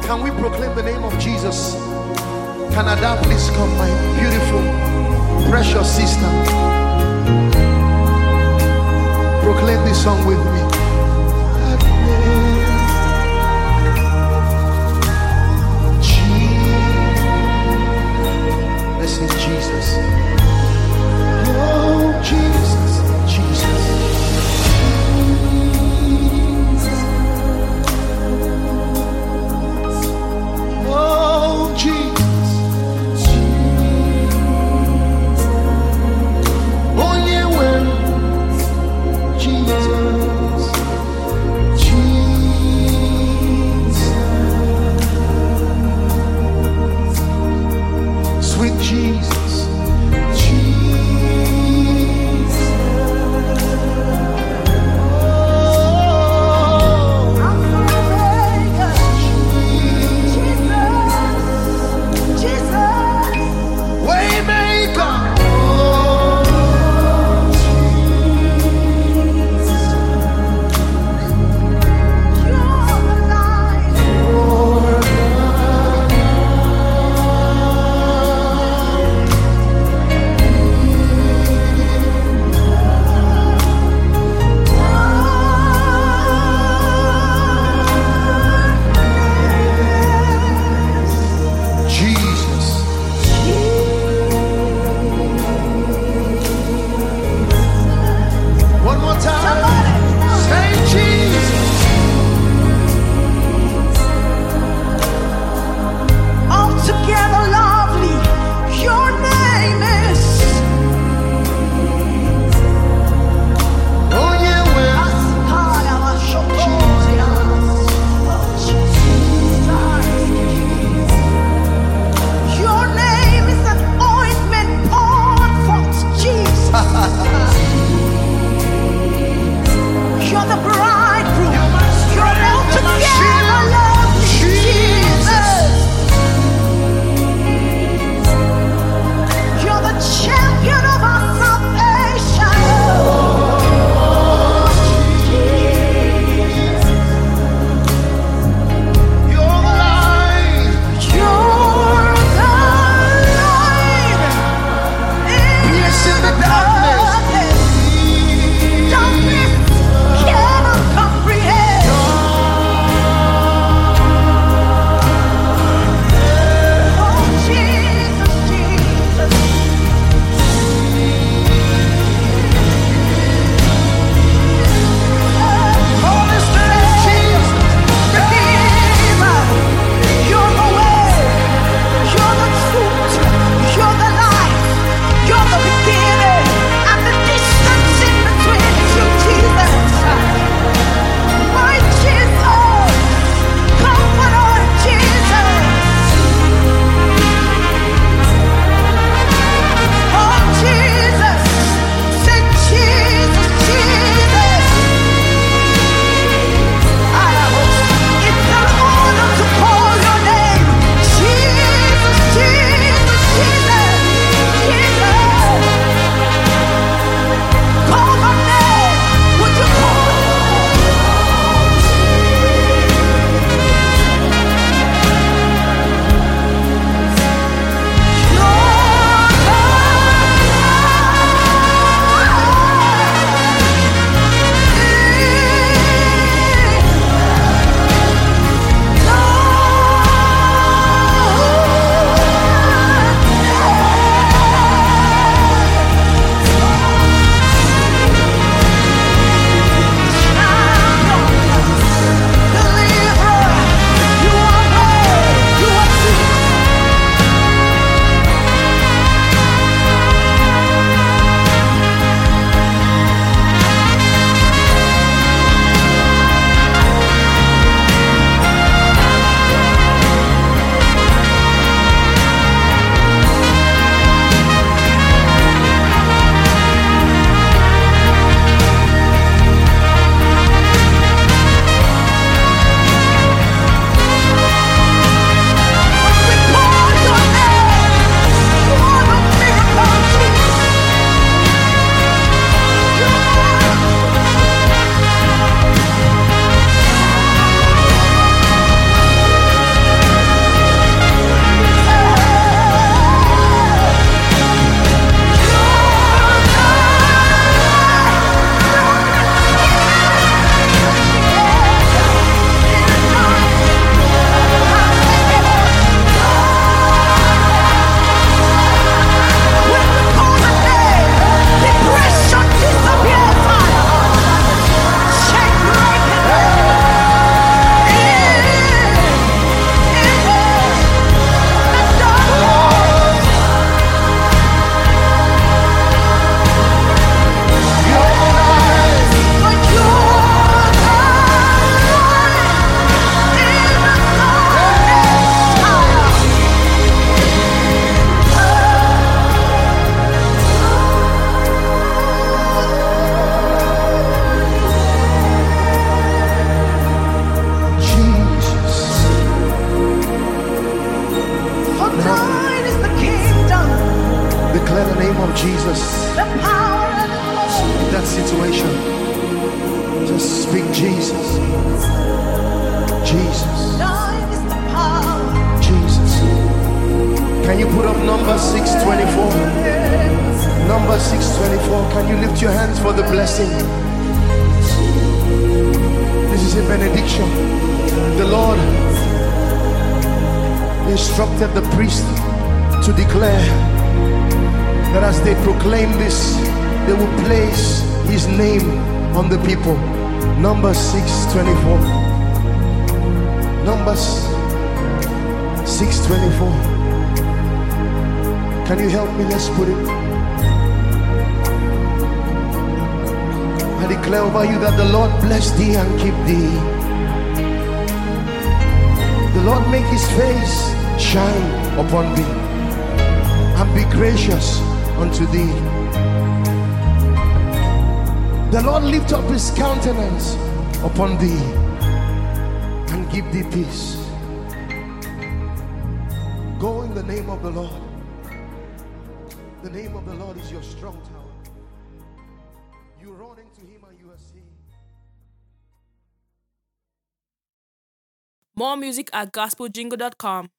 Can we proclaim the name of Jesus? Can Ada please come, my beautiful, precious sister? Proclaim this song with me. This is Jesus. Oh, Jesus, Jesus. Oh, Jesus. Oh, yeah, well, Jesus. Jesus. In that situation, just speak Jesus. Jesus. Jesus. Can you put up number 624? Number 624. Can you lift your hands for the blessing? This is a benediction. The Lord instructed the priest to declare that as they proclaim this, they will place his name on the people. Number 624. Numbers 624. Can you help me? Let's put it. I declare over you that the Lord bless thee and keep thee. The Lord make his face shine upon thee and be gracious unto thee. The Lord lift up his countenance upon thee and give thee peace. Go in the name of the Lord. The name of the Lord is your strong tower. You run into him and you are saved. More music at gospeljingle.com.